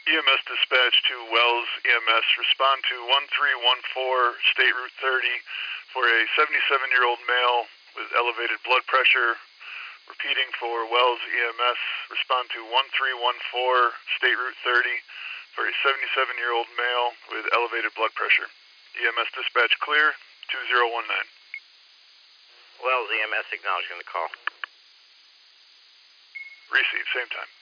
EMS dispatch to Wells EMS. Respond to 1314 State Route 30 for a 77-year-old male with elevated blood pressure. Repeating for Wells EMS. Respond to 1314 State Route 30 for a 77-year-old male with elevated blood pressure. EMS dispatch clear, 2019. Wells EMS acknowledging the call. Receive, same time.